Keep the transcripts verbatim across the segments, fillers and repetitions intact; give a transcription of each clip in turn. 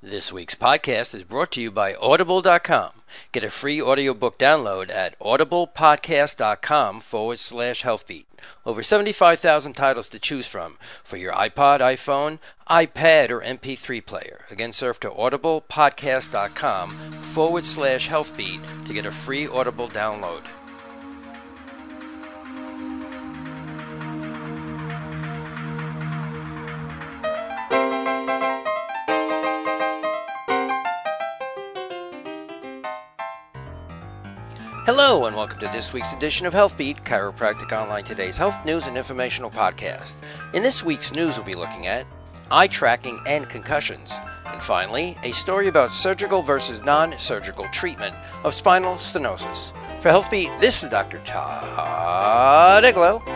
This week's podcast is brought to you by Audible dot com. Get a free audiobook download at audiblepodcast.com forward slash healthbeat. Over seventy-five thousand titles to choose from for your iPod, iPhone, iPad, or M P three player. Again, surf to audiblepodcast.com forward slash healthbeat to get a free Audible download. Hello and welcome to this week's edition of HealthBeat, Chiropractic Online Today's health news and informational podcast. In this week's news, we'll be looking at eye tracking and concussions. And finally, a story about surgical versus non-surgical treatment of spinal stenosis. For HealthBeat, this is Doctor Todd Eglow.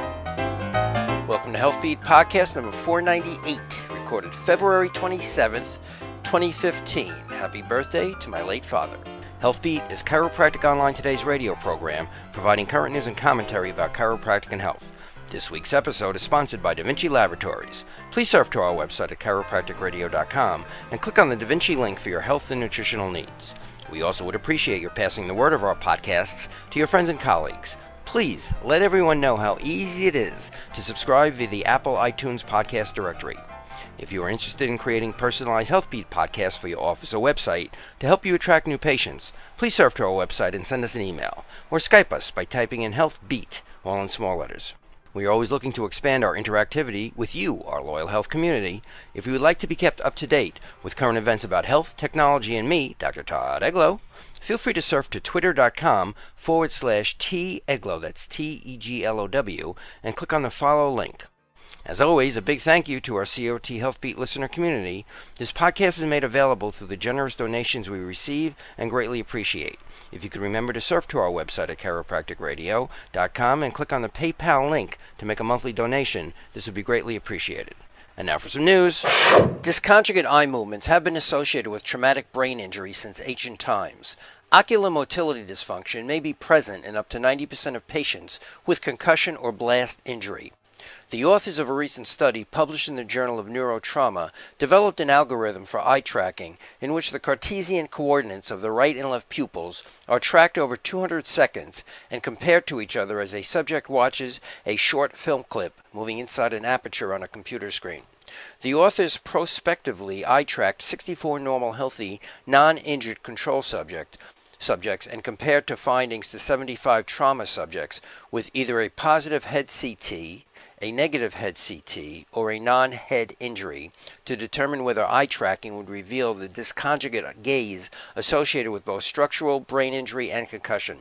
Welcome to HealthBeat podcast number four ninety-eight, recorded February twenty-seventh, twenty fifteen. Happy birthday to my late father. HealthBeat is Chiropractic Online Today's radio program, providing current news and commentary about chiropractic and health. This week's episode is sponsored by Da Vinci Laboratories. Please surf to our website at chiropractic radio dot com and click on the Da Vinci link for your health and nutritional needs. We also would appreciate your passing the word of our podcasts to your friends and colleagues. Please let everyone know how easy it is to subscribe via the Apple iTunes podcast directory. If you are interested in creating personalized HealthBeat podcasts for your office or website to help you attract new patients, please surf to our website and send us an email, or Skype us by typing in HealthBeat, all in small letters. We are always looking to expand our interactivity with you, our loyal health community. If you would like to be kept up to date with current events about health, technology, and me, Doctor Todd Eglow, feel free to surf to twitter.com forward slash T-Eglow, that's T E G L O W, and click on the follow link. As always, a big thank you to our C O T HealthBeat listener community. This podcast is made available through the generous donations we receive and greatly appreciate. If you could remember to surf to our website at chiropractic radio dot com and click on the PayPal link to make a monthly donation, this would be greatly appreciated. And now for some news. Disconjugate eye movements have been associated with traumatic brain injury since ancient times. Ocular motility dysfunction may be present in up to ninety percent of patients with concussion or blast injury. The authors of a recent study published in the Journal of Neurotrauma developed an algorithm for eye tracking in which the Cartesian coordinates of the right and left pupils are tracked over two hundred seconds and compared to each other as a subject watches a short film clip moving inside an aperture on a computer screen. The authors prospectively eye-tracked sixty-four normal, healthy, non-injured control subject subjects and compared to findings to seventy-five trauma subjects with either a positive head C T, a negative head C T, or a non-head injury to determine whether eye tracking would reveal the disconjugate gaze associated with both structural brain injury and concussion.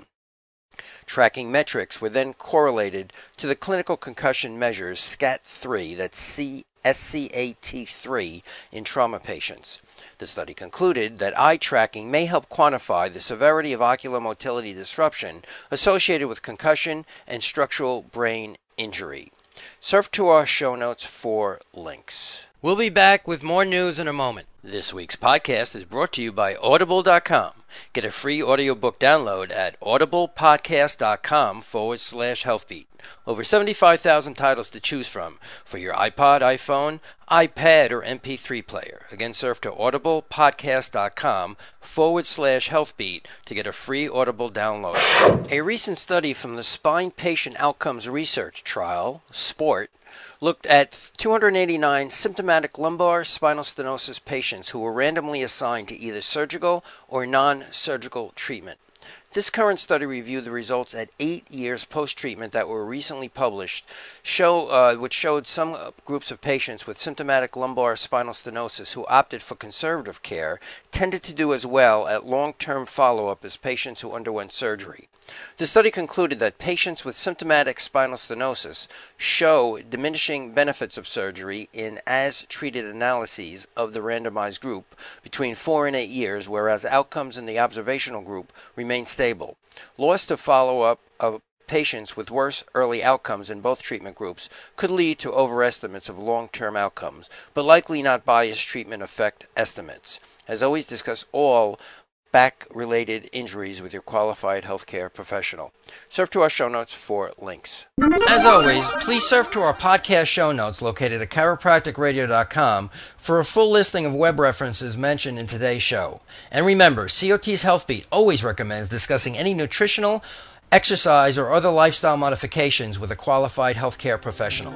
Tracking metrics were then correlated to the clinical concussion measures S C A T three, that's S C A T three, in trauma patients. The study concluded that eye tracking may help quantify the severity of ocular motility disruption associated with concussion and structural brain injury. Surf to our show notes for links. We'll be back with more news in a moment. This week's podcast is brought to you by Audible dot com. Get a free audiobook download at audiblepodcast.com forward slash healthbeat. Over seventy-five thousand titles to choose from for your iPod, iPhone, iPad, or M P three player. Again, surf to audiblepodcast.com forward slash healthbeat to get a free Audible download. A recent study from the Spine Patient Outcomes Research Trial, SPORT, looked at two hundred eighty-nine symptomatic lumbar spinal stenosis patients who were randomly assigned to either surgical or non-surgical treatment. This current study reviewed the results at eight years post-treatment that were recently published, show, uh, which showed some groups of patients with symptomatic lumbar spinal stenosis who opted for conservative care tended to do as well at long-term follow-up as patients who underwent surgery. The study concluded that patients with symptomatic spinal stenosis show diminishing benefits of surgery in as-treated analyses of the randomized group between four and eight years, whereas outcomes in the observational group remain stable. Loss to follow-up of patients with worse early outcomes in both treatment groups could lead to overestimates of long-term outcomes, but likely not biased treatment effect estimates. As always, discuss all back-related injuries with your qualified healthcare professional. Surf to our show notes for links. As always, please surf to our podcast show notes located at chiropractic radio dot com for a full listing of web references mentioned in today's show. And remember, C O T's HealthBeat always recommends discussing any nutritional, exercise, or other lifestyle modifications with a qualified healthcare professional.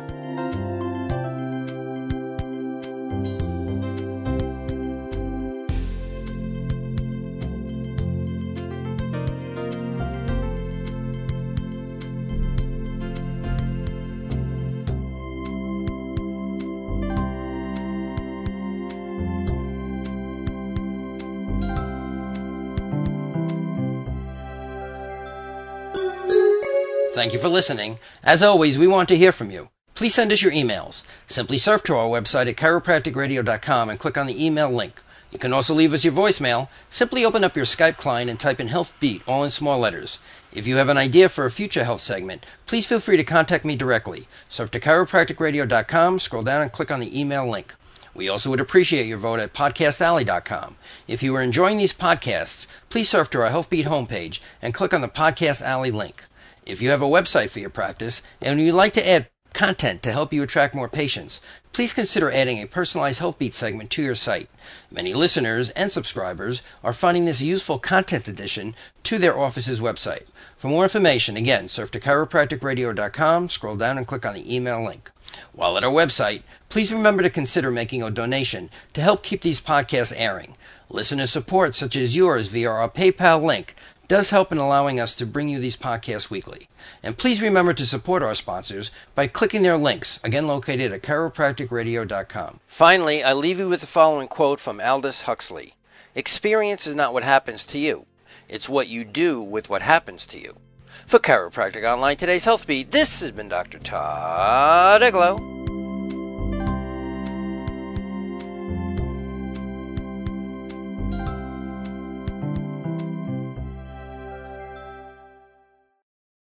Thank you for listening. As always, we want to hear from you. Please send us your emails. Simply surf to our website at chiropractic radio dot com and click on the email link. You can also leave us your voicemail. Simply open up your Skype client and type in HealthBeat, all in small letters. If you have an idea for a future health segment, please feel free to contact me directly. Surf to chiropractic radio dot com, scroll down and click on the email link. We also would appreciate your vote at podcast alley dot com. If you are enjoying these podcasts, please surf to our HealthBeat homepage and click on the Podcast Alley link. If you have a website for your practice and you'd like to add content to help you attract more patients, please consider adding a personalized HealthBeat segment to your site. Many listeners and subscribers are finding this useful content addition to their office's website. For more information, again, surf to chiropractic radio dot com, scroll down and click on the email link. While at our website, please remember to consider making a donation to help keep these podcasts airing. Listener support, such as yours via our PayPal link, does help in allowing us to bring you these podcasts weekly. And please remember to support our sponsors by clicking their links, again located at chiropractic radio dot com. Finally, I leave you with the following quote from Aldous Huxley. Experience is not what happens to you. It's what you do with what happens to you. For Chiropractic Online, today's HealthBeat, this has been Doctor Todd Eglow.